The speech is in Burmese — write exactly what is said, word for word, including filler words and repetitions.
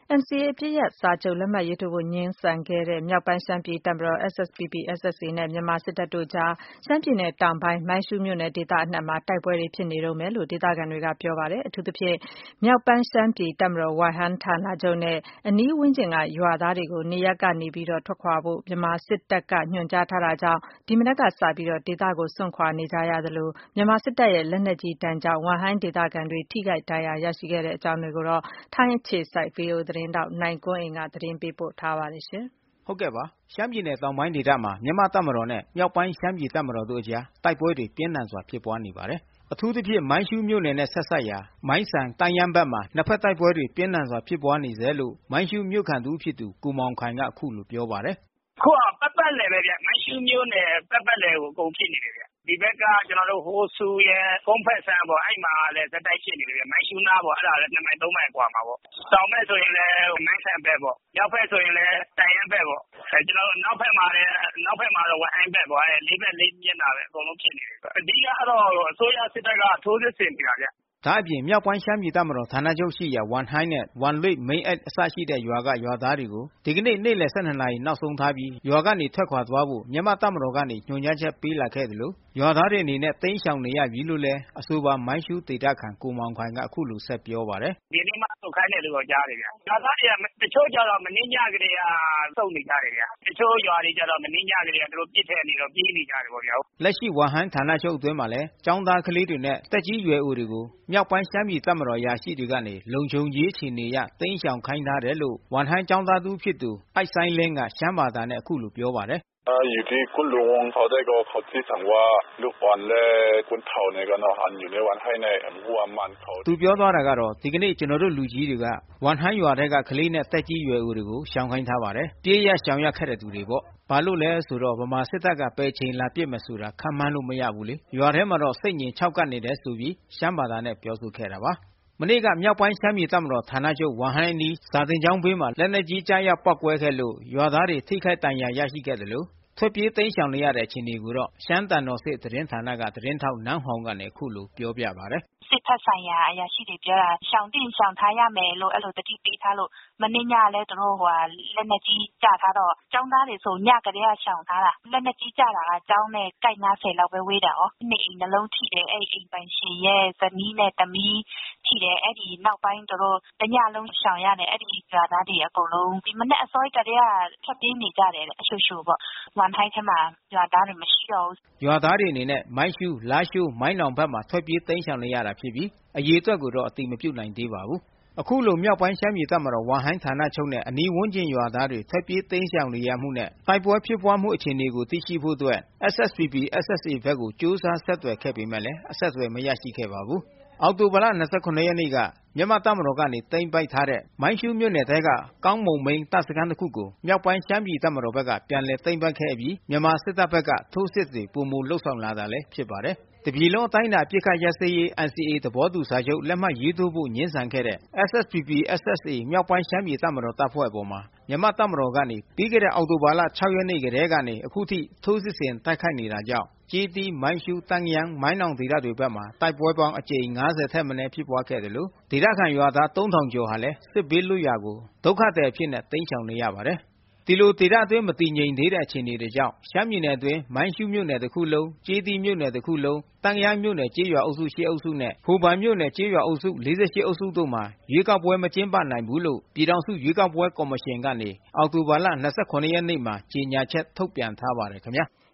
N C A အပစ်ရပ်စာချုပ်လက်မှတ်ရေးထိုးဖို့ငြင်းဆန်ခဲ့တဲ့မြောက်ပိုင်းရှမ်းပြည်တပ်မတော် S S P P S S A နဲ့မြန်မာစစ်တပ်တို့ကြားရှမ်းပြည်နယ်တောင်ပိုင်းမိုင်းရှူးမြို့နယ်ဒေသအနှံ့မှာတိုက်ပွဲတွေဖြစ်နေတုန်းပဲလို့ဒေသခံတွေကပြောပါတယ်။အထူးသဖြင့်မြောက်ပိုင်းရှမ်းပြည်တပ်မတော်ဝမ်ဟန်းဌာနချုပ်နဲ့အနီးဝန်းကျင်ကရွာသားတွေကိုနေရပ်ကနေပြီးတော့ထွက်ခွာဖို့မြန်မာစစ်တပ်ကညွှန်ကြားထားတာကြောင့်ဒီမနက်ကစပြီးတော့ဒေသကိုစွန့်ခွာနေကြရသလိုမြန်မာစစ်တပ်ရဲ့လက်နက်ကြီးတန်းကြောင့်ဝမ်ဟန်းဒေသခံတွေထိခိုက်ဒဏ်ရာရရှိခဲ့တဲ့အကြောင်းတွေကိုတော့ထိုင်းအခြေစိုက် V O A သတင်းတောက်နိုင်ကွန်းအိမ်ကသတင်းပေးပို့ထားပါတယ်ရှင်။ဟုတ်ကဲ့ပါရှမ်းပြည်နယ်တောင်ပိုင်းဒေသမှာမြန်မာတပ်မတော်နဲ့မြောက်ပိုင်းရှမ်းပြည်တပ်မတော်တို့အကြားတိုက်ပွဲတွေပြင်းထန်စွာဖြစ်ပွားနေပါတယ်။အထူးသဖြင့်မိုင်းရှူးမြို့နယ်နဲ့ဆက်ဆက်ရာမိုင်းဆန်တန်ယန်းဘက်မှာနှစ်ဖက်တိုက်ပွဲတွေပြင်းထန်စွာဖြစ်ပွားနေစေလို့မိုင်းရှူးမြို့ခံသူဖြစ်သူကိုမောင်ခိုင်ကအခုလိုပြောပါတယ်။အခုကပတ်ပတ်လည်ပဲဗျမိုင်းရှူးမြို့နယ်ပတ်ပတ်လည်ကိုအကုန်ဖြစ်နေတယ်ဗျဒီဘက်ကကျွန်တော်တို့ဟိုဆူရဲ့ဖုံးဖက်ဆန်းပေါ့အဲ့မှာလည်းဇက်တိုက်ဖြစ်နေတယ်ဗျမိုင်းရှူးနာပေါ့အဲ့ဒါလည်းနှစ်မိုင်သုံးမိုင်กว่าမှာပေါ့တောင်ဘက်ဆိုရင်လည်းမိုင်းဆန်ဘက်ပေါ့မြောက်ဘက်ဆိုရင်လည်းတန်ရန်ဘက်ပေါ့အဲကျွန်တော်တို့နောက်ဘက်မှာလည်းနောက်ဘက်မှာတော့ဝမ်ဟိုင်းဘက်ပေါ့အဲလေးဘက်လေးမြင့်တာပဲအကုန်လုံးဖြစ်နေတယ်အဓိကတော့အစိုးရစစ်တပ်ကထိုးစစ်ဆင်နေတာဗျဒါအပြင်မြောက်ပိုင်းရှမ်းပြည်တပ်မတော်ဌာနချုပ်ရှိရာဝမ်ဟိုင်းနဲ့ဝမ်လွိတ်မိန်းအပ်အစရှိတဲ့ရွာကရွာသားတွေကိုဒီကနေ့နေ့လယ် ၁၂ နာရီနောက်ဆုံးထားပြီးရွာကနေထွက်ခွာသွားဖို့မြန်မာတပ်မတော်ကနေညွှန်ကြားချက်ပေးလာခဲ့တယ်လို့ရွာသားတွေအနေနဲ့တိမ်းရှောင်နေရပြီလို့လည်းအဆိုပါမိုင်းရှူးဒေသခံကိုမောင်ခိုင်ကအခုလိုဆက်ပြောပါတယ်ဒီနေ့မှထုတ်ခိုင်းတယ်လို့ကြားတယ်ဗျရွာသားတွေကတချို့ကြတော့မင်းညကလေးကစုံနေကြတယ်ဗျတချို့ရွာတွေကြတော့မင်းညကလေးကသူတို့ပြစ်ထည့်နေတော့ပြေးနေကြတယ်ပေါ့ဗျာလက်ရှိဝမ်ဟိုင်းဌာနချုပ်အတွင်းမှာလည်းចောင်းသားကလေးတွေနဲ့တက်ကြီးရွယ်အိုတွေကိုမြောက်ပိုင်းရှမ်းပြည်တပ်မတော်ရာရှိတွေကနေလုံခြုံရေးအခြေအနေရတိမ်းရှောင်ခိုင်းထားတယ်လို့ဝမ်ဟိုင်းចောင်းသားသူဖြစ်သူအိုက်ဆိုင်လင်းကရှမ်းဘာသာနဲ့အခုလိုပြောပါတယ်อยู่ที่กุลุงเขาได้ก็เขาที่สั่งว่าลูกบอลและกุนเถาเนี่ยก็เนาะอันอยู่ในวันให้ในหัวมันเขาသူပြောသွားတာကတော့ဒီကနေ့ကျွန်တော်တို့လူကြီးတွေကဝမ်ဟိုင်းရွာတဲ့ကကလေးနဲ့တက်ကြီးရွယ်ဦးတွေကိုရှောင်ခိုင်းထားပါတယ်ပြေးရရှောင်ရခက်တဲ့သူတွေပေါ့ဘာလို့လဲဆိုတော့ဗမာစစ်တပ်ကပယ်ချိန်လာပြစ်မဆိုတာခံမှန်းလို့မရဘူးလေရွာထဲမှာတော့စိတ်ငြိမ်ခြောက်ကပ်နေတယ်ဆိုပြီးရှမ်းဘာသာနဲ့ပြောဆိုခဲ့တာပါမနေ့ကမြောက်ပိုင်းရှမ်းပြည်တပ်မတော်ဌာနချုပ်ဝမ်ဟိုင်းနီးစာတင်ကျောင်းဘေးမှာလက်နက်ကြီးကြားရောက်ပောက်ကွဲခဲ့လို့ရွာသားတွေထိခိုက်ဒဏ်ရာရရှိခဲ့တယ်လို့ထွက်ပြေးတိမ်းရှောင်နေရတဲ့အခြေအနေကိုတော့ရှမ်းတန်တော်စစ်သတင်းဌာနကသတင်းထောက်နန်းဟောင်ကနေအခုလိုပြောပြပါတယ်စစ်ဖက်ဆိုင်ရာအရာရှိတွေပြောတာရှောင်တင်ရှောင်ထားရမယ်လို့အဲ့လိုတတိပေးထားလို့မနေ့ညလည်းတို့ဟိုလက်နက်ကြီးကြထားတော့ကျောင်းသားတွေဆိုညကလေးကရှောင်ထားတာလက်နက်ကြီးကြတာကကျောင်းနဲ့ကိုက်နားဆယ်လောက်ပဲဝေးတာဩနေအိမ်နှလုံးထိတယ်အဲ့အိမ်ပိုင်ရှင်ရဲ့ဇနီးနဲ့သမီးထိတယ်အဲ့ဒီနောက်ပိုင်းတို့တညလုံးရှောင်ရတယ်အဲ့ဒီရွာသားတွေအကုန်လုံးဒီမနေ့အစောကတည်းကထွက်ပြေးနေကြတယ်အရှူရှူပေါ့ဝမ်ဟိုင်းထဲမှာရွာသားတွေမရှိတော့ဘူးရွာသားတွေအနေနဲ့မိုင်းရှူးလားရှိုးမိုင်းနောင်ဘက်မှာထွက်ပြေးတိမ်းရှောင်နေရတာဖြစ်ပြီးအရေးအတွက်ကိုတော့အတိမပြုတ်နိုင်သေးပါဘူးအခုလိုမြောက်ပိုင်းရှမ်းပြည်တပ်မတော်ဝမ်ဟိုင်းဌာနချုပ်နဲ့အနီးဝန်းကျင်ရွာသားတွေထွက်ပြေးတိမ်းရှောင်နေရမှုနဲ့တိုက်ပွဲဖြစ်ပွားမှုအခြေအနေကိုသိရှိဖို့အတွက် S S P P S S A ဘက်ကိုကြိုးစားဆက်သွယ်ခဲ့ပေမဲ့လည်းအဆက်အသွယ်မရရှိခဲ့ပါဘူးအောက်တိုဘာလ ၂၇ ရက်နေ့ကမြန်မာတပ်မတော်ကနေသိမ်းပိုက်ထားတဲ့မိုင်းရှူးမြို့နယ်ထဲကကောင်းမုံမိန်းတပ်စခန်းတစ်ခုကိုမြောက်ပိုင်းရှမ်းပြည်တပ်မတော်ဘက်ကပြန်လည်သိမ်းပိုက်ခဲ့ပြီးမြန်မာစစ်တပ်ဘက်ကထိုးစစ်တွေပုံမူလှုပ်ဆောင်လာတာလည်းဖြစ်ပါတယ်တပြည်လုံးအတိုင်းအတာပြစ်ခတ်ရစရေး N C A သဘောတူစာချုပ်လက်မှတ်ရေးထိုးဖို့ညှင်းဆန်ခဲ့တဲ့ S S P P S S A မြောက်ပိုင်းရှမ်းပြည်တပ်မတော်တပ်ဖွဲ့အပေါ်မှာမြန်မာတပ်မတော်ကနေပြီးခဲ့တဲ့အောက်တိုဘာလ ၆ ရက်နေ့ကတည်းကနေအခုထိထိုးစစ်ဆင်တိုက်ခိုက်နေတာကြောင့်ကျေးတီးမိုင်းရှူးတန်းယန်းမိုင်းနောင်ဒေသတွေဘက်မှာတိုက်ပွဲပေါင်းအကြိမ်၅၀ထက်မနည်းဖြစ်ပွားခဲ့တယ်လို့ဒေသခံရွာသားသုံးထောင်ကျော်ဟာလည်းစစ်ဘေးလွတ်ရာကိုဒုက္ခသည်အဖြစ်နဲ့တိမ်းရှောင်နေရပါတယ်ဒီလိုဒေသအတွင်းမတည်ငြိမ်သေးတဲ့အခြေအနေတွေကြောင့်ရှမ်းပြည်နယ်အတွင်းမိုင်းရှူးမြို့နယ်တစ်ခုလုံးကျေးတီးမြို့နယ်တစ်ခုလုံးတန်းယန်းမြို့နယ်ကျေးရွာအုပ်စု၈အုပ်စုနဲ့ဖိုပန်မြို့နယ်ကျေးရွာအုပ်စု၄၈အုပ်စုတို့မှာရွေးကောက်ပွဲမကျင်းပနိုင်ဘူးလို့ပြည်ထောင်စုရွေးကောက်ပွဲကော်မရှင်ကနေအောက်တိုဘာလ ၂၇ ရက်နေ့မှာကြေညာချက်ထုတ်ပြန်ထားပါတယ်ခင်ဗျာ